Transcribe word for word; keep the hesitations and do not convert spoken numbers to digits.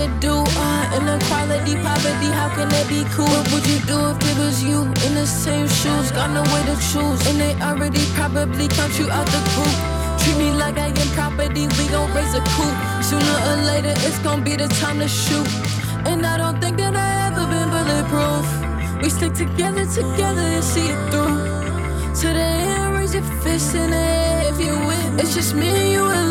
you do? Uh, inequality, poverty, how can that be cool? What would you do if it was you in the same shoes? Got no way to choose, and they already probably count you out the group. Treat me like I am property, we gon' raise a coup. Sooner or later, it's gon' be the time to shoot. And I don't think that I ever been bulletproof. We stick together, together and see it through. To the end, raise your fist in the air if you win. It's just me and you.